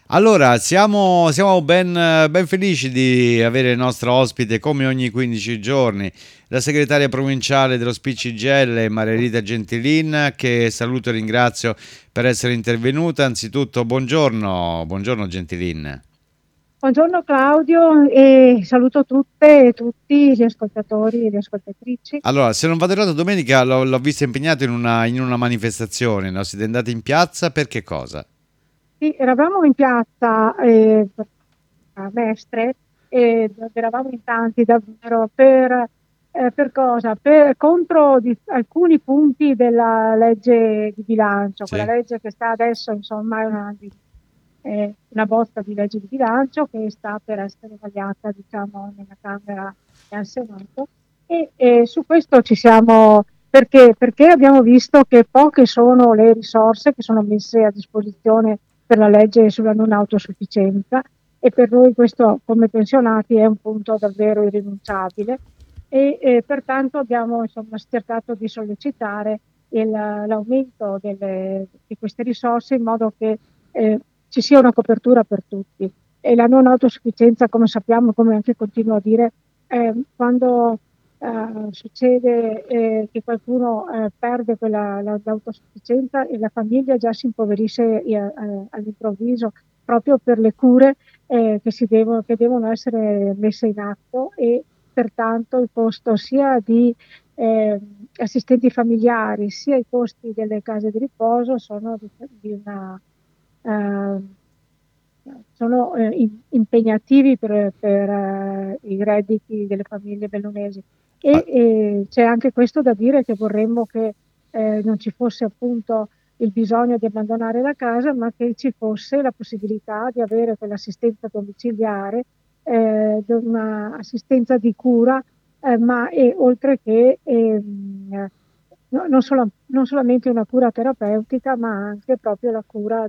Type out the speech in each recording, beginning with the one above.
Allora, siamo ben felici di avere il nostro ospite come ogni 15 giorni, la segretaria provinciale dello SPCGL, Maria Rita Gentilin, che saluto e ringrazio per essere intervenuta. Anzitutto, buongiorno Gentilin. Buongiorno Claudio e saluto tutte e tutti gli ascoltatori e le ascoltatrici. Allora, se non vado errato, domenica l'ho vista impegnato in una manifestazione, no? Siete andati in piazza per che cosa? Sì, eravamo in piazza a Mestre ed eravamo in tanti davvero per cosa? Contro alcuni punti della legge di bilancio, quella Sì? legge che sta adesso, insomma, una bozza di legge di bilancio che sta per essere vagliata, diciamo, nella Camera e al Senato. E su questo ci siamo, perché abbiamo visto che poche sono le risorse che sono messe a disposizione per la legge sulla non autosufficienza e per noi questo come pensionati è un punto davvero irrinunciabile e pertanto abbiamo insomma, cercato di sollecitare l'aumento di queste risorse in modo che eh, ci sia una copertura per tutti. E la non autosufficienza, come sappiamo, come anche continuo a dire, quando succede che qualcuno perde l'autosufficienza e la famiglia già si impoverisce all'improvviso proprio per le cure che devono essere messe in atto e pertanto il costo sia di assistenti familiari sia i costi delle case di riposo eh, sono impegnativi per i redditi delle famiglie bellunesi. Ah, E c'è anche questo da dire che vorremmo che non ci fosse appunto il bisogno di abbandonare la casa, ma che ci fosse la possibilità di avere quell'assistenza domiciliare, un'assistenza di cura, ma oltre che non solamente una cura terapeutica, ma anche proprio la cura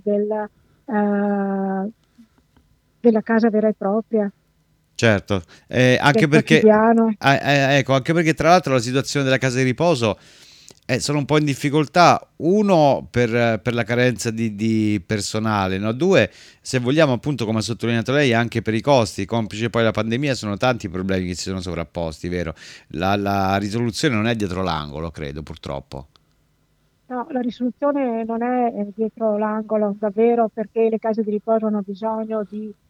della casa vera e propria, certo, del anche perché, quotidiano. ecco, anche perché tra l'altro la situazione della casa di riposo sono un po' in difficoltà. Uno, per la carenza di personale, no? Due, se vogliamo, appunto, come ha sottolineato lei, anche per i costi, complice poi la pandemia, sono tanti i problemi che si sono sovrapposti, vero? La risoluzione non è dietro l'angolo, credo, purtroppo. No, la risoluzione non è dietro l'angolo, davvero, perché le case di riposo hanno bisogno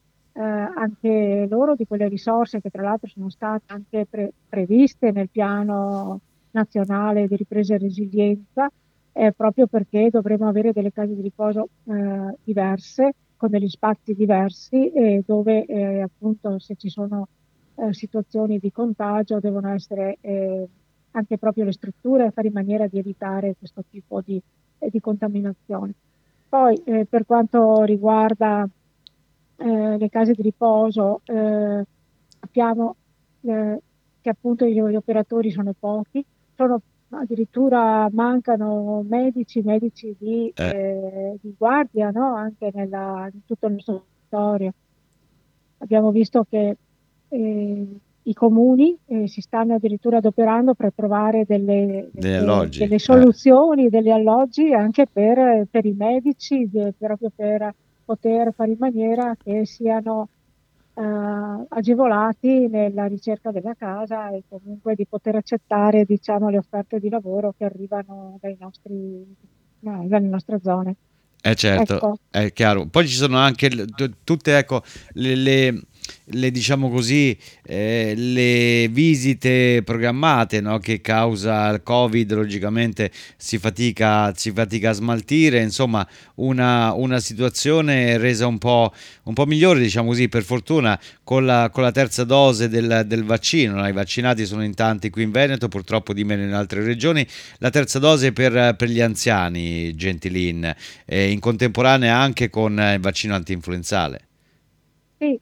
anche loro di quelle risorse che tra l'altro sono state anche previste nel piano nazionale di ripresa e resilienza, proprio perché dovremo avere delle case di riposo diverse, con degli spazi diversi, dove appunto se ci sono situazioni di contagio devono essere anche proprio le strutture a fare in maniera di evitare questo tipo di contaminazione. Poi, per quanto riguarda le case di riposo, sappiamo che appunto gli operatori sono pochi, addirittura mancano medici Eh, di guardia, no? Anche in tutto il nostro territorio. Abbiamo visto che i comuni si stanno addirittura adoperando per trovare degli alloggi. delle soluzioni, degli alloggi anche per i medici, proprio per poter fare in maniera che siano agevolati nella ricerca della casa e comunque di poter accettare, diciamo, le offerte di lavoro che arrivano no, dalle nostre zone. Certo, Ecco. è chiaro. Poi ci sono anche tutte, ecco, le, le- diciamo così, le visite programmate, no? Che causa il Covid, logicamente si fatica a smaltire, insomma, una situazione resa un po' migliore, diciamo così, per fortuna, con la terza dose del vaccino, no? I vaccinati sono in tanti qui in Veneto, purtroppo di meno in altre regioni. La terza dose per gli anziani, Gentilin, in contemporanea anche con il vaccino antinfluenzale. Sì,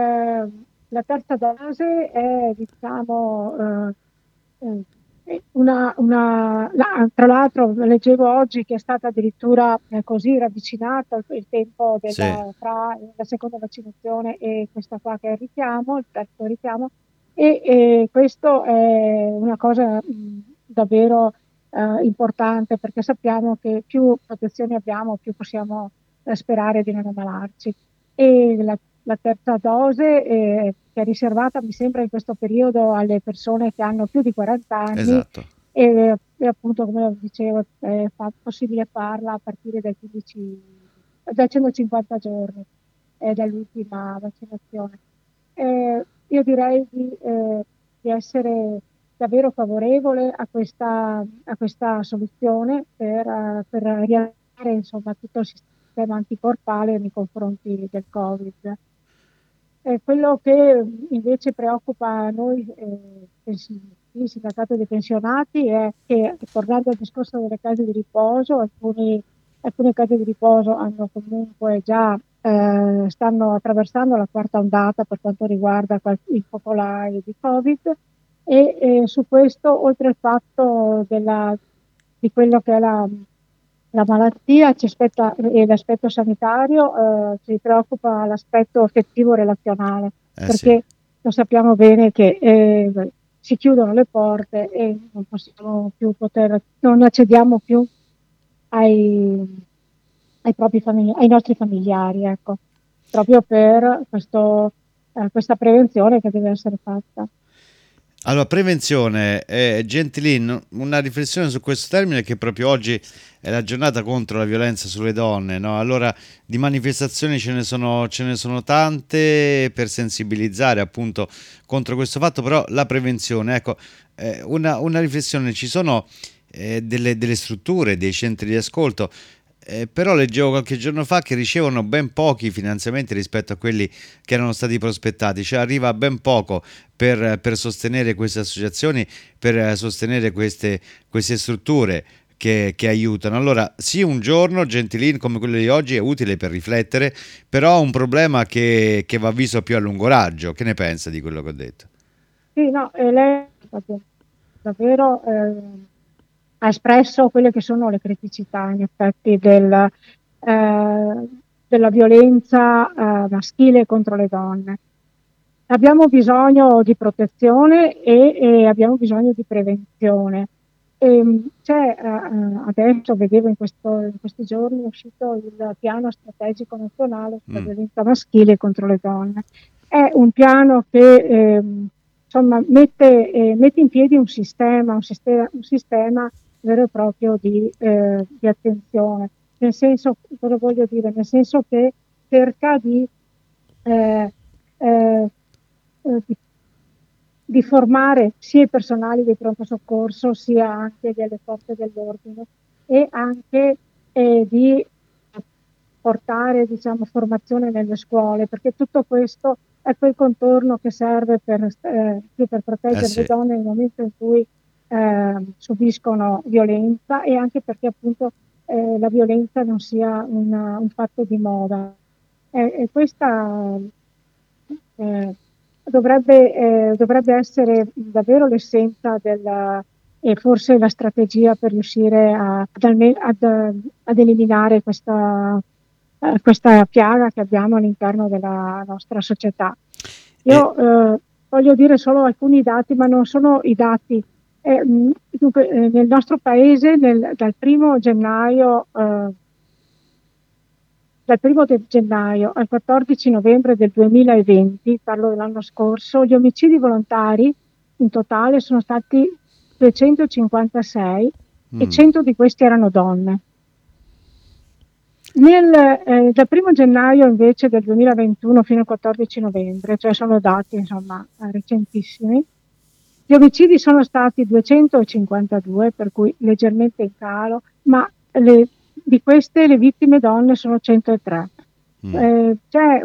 la terza dose è, diciamo, tra l'altro leggevo oggi che è stata addirittura così ravvicinata il tempo Sì, tra la seconda vaccinazione e questa qua che è il richiamo, il terzo richiamo, e questo è una cosa davvero importante perché sappiamo che più protezioni abbiamo, più possiamo sperare di non ammalarci. e la terza dose che è riservata, mi sembra, in questo periodo alle persone che hanno più di 40 anni Esatto. e appunto, come dicevo, è possibile farla a partire dai 150 giorni dall'ultima vaccinazione. Io direi di essere davvero favorevole a questa soluzione per riavere insomma, tutto il sistema anticorpale nei confronti del Covid. Quello che invece preoccupa noi, il sindacato dei pensionati, è che, tornando al discorso delle case di riposo, alcune case di riposo hanno comunque già, stanno attraversando la quarta ondata per quanto riguarda i focolai di Covid e su questo, oltre al fatto di quello che è la malattia, e l'aspetto sanitario, ci preoccupa l'aspetto affettivo relazionale, Sì. perché lo sappiamo bene che si chiudono le porte e non possiamo più non accediamo più ai nostri familiari, ecco, proprio per questa prevenzione che deve essere fatta. Allora, prevenzione, Gentilin, una riflessione su questo termine, che proprio oggi è la giornata contro la violenza sulle donne, no? Allora, di manifestazioni ce ne sono tante per sensibilizzare appunto contro questo fatto, però la prevenzione, ecco, una riflessione, ci sono delle strutture, dei centri di ascolto. Però leggevo qualche giorno fa che ricevono ben pochi finanziamenti rispetto a quelli che erano stati prospettati, cioè arriva ben poco per sostenere queste associazioni, per sostenere queste strutture che aiutano. Allora, sì, un giorno Gentilin come quello di oggi è utile per riflettere, però è un problema che va visto più a lungo raggio. Che ne pensa di quello che ho detto? Sì, no, lei davvero ha espresso quelle che sono le criticità, in effetti, della violenza maschile contro le donne. Abbiamo bisogno di protezione e abbiamo bisogno di prevenzione. Adesso vedevo in questi giorni è uscito il piano strategico nazionale sulla Mm. violenza maschile contro le donne. È un piano che insomma, mette in piedi un sistema vero e proprio di attenzione. Nel senso, cosa voglio dire? Nel senso che cerca eh, eh, di di formare sia i personali dei pronto soccorso sia anche delle forze dell'ordine e anche di portare, diciamo, formazione nelle scuole, perché tutto questo è quel contorno che serve più per proteggere le Sì. donne nel momento in cui subiscono violenza e anche perché appunto la violenza non sia un fatto di moda. E questa eh, dovrebbe essere davvero l'essenza e forse la strategia per riuscire ad eliminare questa piaga che abbiamo all'interno della nostra società. E, Io voglio dire solo alcuni dati, ma non sono i dati. Dunque, nel nostro paese dal 1° gennaio al 14 novembre del 2020, parlo dell'anno scorso, gli omicidi volontari in totale sono stati 256 e mm, 100 di questi erano donne. Dal 1° gennaio invece del 2021 fino al 14 novembre, cioè sono dati insomma recentissimi, gli omicidi sono stati 252, per cui leggermente in calo, ma di queste le vittime donne sono 103. mm. C'è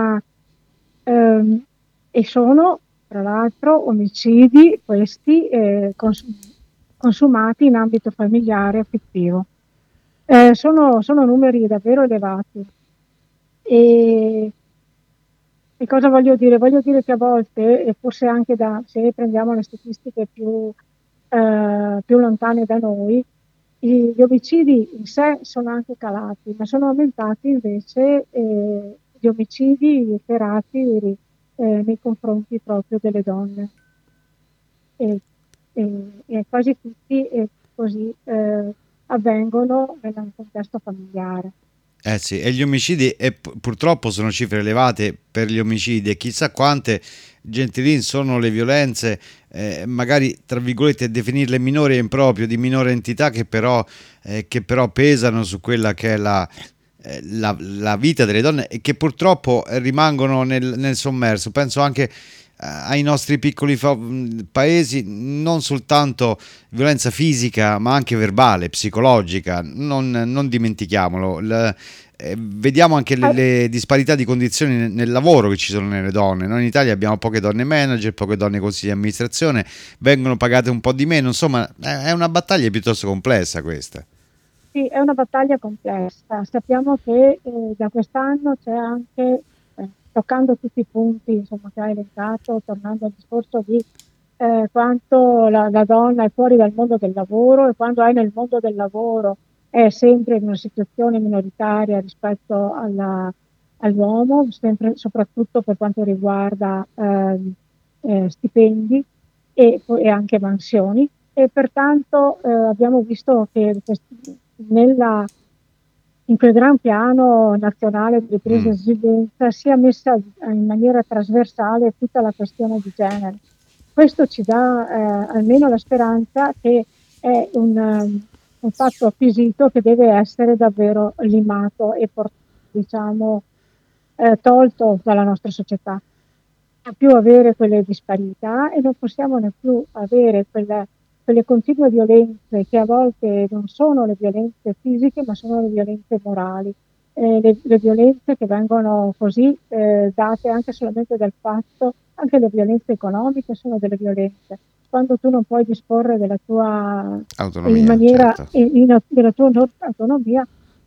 ehm, e sono tra l'altro omicidi questi consumati in ambito familiare affettivo. Sono numeri davvero elevati. E, e cosa voglio dire? Voglio dire che a volte, e forse anche se prendiamo le statistiche più lontane da noi, gli omicidi in sé sono anche calati, ma sono aumentati invece gli omicidi efferati nei confronti proprio delle donne. E quasi tutti così avvengono nel contesto familiare. Eh sì, e gli omicidi, e purtroppo sono cifre elevate per gli omicidi, e chissà quante, Gentilin, sono le violenze, magari tra virgolette definirle minori e improprio, di minore entità, che però pesano su quella che è la vita delle donne, e che purtroppo rimangono nel sommerso. Penso anche ai nostri piccoli paesi, non soltanto violenza fisica, ma anche verbale, psicologica. Non dimentichiamolo. Vediamo anche Ah, le disparità di condizioni nel lavoro che ci sono nelle donne. Noi in Italia abbiamo poche donne manager, poche donne consigli di amministrazione, vengono pagate un po' di meno. Insomma, è una battaglia piuttosto complessa questa. sì, è una battaglia complessa. Sappiamo che da quest'anno c'è anche, toccando tutti i punti insomma, che hai elencato, tornando al discorso di quanto la donna è fuori dal mondo del lavoro e quando è nel mondo del lavoro è sempre in una situazione minoritaria rispetto all'uomo, sempre, soprattutto per quanto riguarda stipendi e anche mansioni. E pertanto abbiamo visto che nella, in quel gran piano nazionale di ripresa e Mm. resilienza sia messa in maniera trasversale tutta la questione di genere. Questo ci dà almeno la speranza che è un fatto acquisito che deve essere davvero limato e diciamo, tolto dalla nostra società. Non più avere quelle disparità e non possiamo ne più avere quelle continue violenze che a volte non sono le violenze fisiche ma sono le violenze morali, le violenze che vengono così date anche solamente dal fatto, anche le violenze economiche sono delle violenze. Quando tu non puoi disporre della tua, in Autonomia, maniera, certo. della tua autonomia,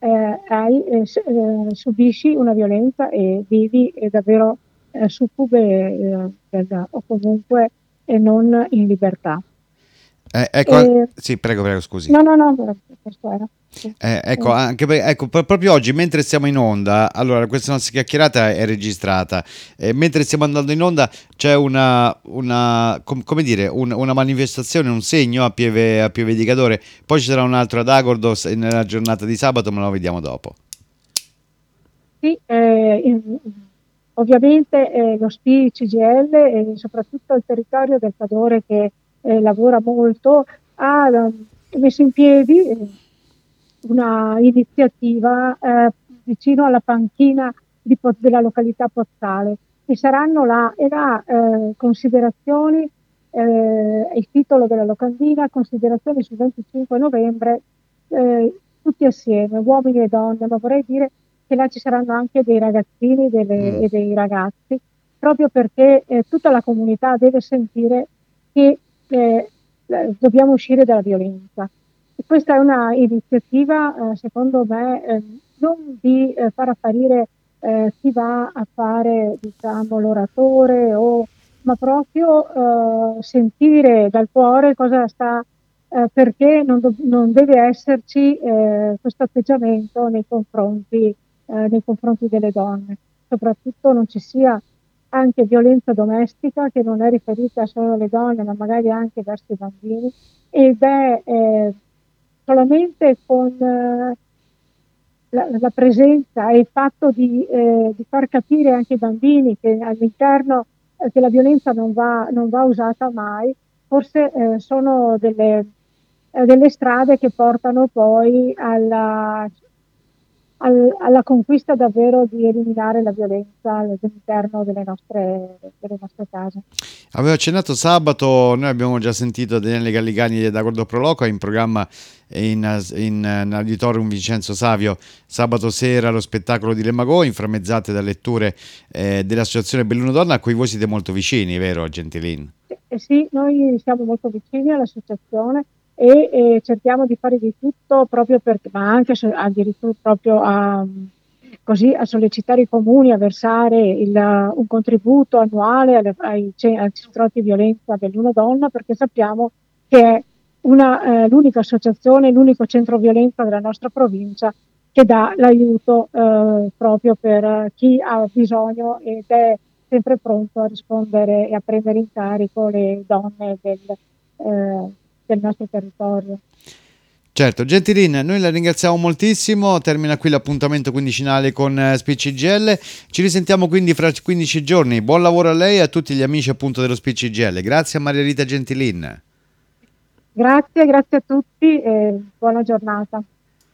subisci una violenza e vivi davvero succube o comunque non in libertà. Ecco, E, sì, prego, prego, scusi. no, no, no, questo era. Sì. Ecco, anche ecco, proprio oggi, mentre siamo in onda, allora questa nostra chiacchierata è registrata, mentre stiamo andando in onda c'è come dire, una manifestazione, un segno a Pieve di Cadore, poi ci sarà un altro ad Agordos nella giornata di sabato, ma lo vediamo dopo. Sì, ovviamente lo SPI CGL e soprattutto il territorio del Cadore che lavora molto ha messo in piedi una iniziativa vicino alla panchina della località Pozzale e saranno là e là considerazioni, il titolo della locandina, considerazioni sul 25 novembre, tutti assieme, uomini e donne, ma vorrei dire che là ci saranno anche dei ragazzini Mm. e dei ragazzi, proprio perché tutta la comunità deve sentire che dobbiamo uscire dalla violenza. E questa è una iniziativa, secondo me, non di far apparire chi va a fare, diciamo, l'oratore ma proprio sentire dal cuore cosa sta, perché non deve esserci questo atteggiamento nei confronti delle donne. Soprattutto non ci sia anche violenza domestica che non è riferita solo alle donne, ma magari anche verso i bambini, ed è solamente con la presenza e il fatto di far capire anche ai bambini che all'interno che la violenza non va usata mai, forse sono delle strade che portano poi alla conquista davvero di eliminare la violenza all'interno delle nostre case. Avevo accennato sabato, noi abbiamo già sentito Daniele Gallicani da Gordo Proloco in programma in Auditorium Vincenzo Savio sabato sera lo spettacolo di Lemagò, inframmezzate da letture dell'associazione Belluno Donna a cui voi siete molto vicini, vero Gentilin? Sì, noi siamo molto vicini all'associazione cerchiamo di fare di tutto proprio perché, ma anche addirittura proprio così a sollecitare i comuni a versare un contributo annuale al centro antiviolenza Belluno Donna, perché sappiamo che è l'unica associazione, l'unico centro violenza della nostra provincia che dà l'aiuto proprio per chi ha bisogno ed è sempre pronto a rispondere e a prendere in carico le donne del nostro territorio. Certo, Gentilin, noi la ringraziamo moltissimo, termina qui l'appuntamento quindicinale con Spiccigl, ci risentiamo quindi fra 15 giorni, buon lavoro a lei e a tutti gli amici appunto dello Spiccigl, grazie a Maria Rita Gentilin. Grazie, grazie a tutti e buona giornata.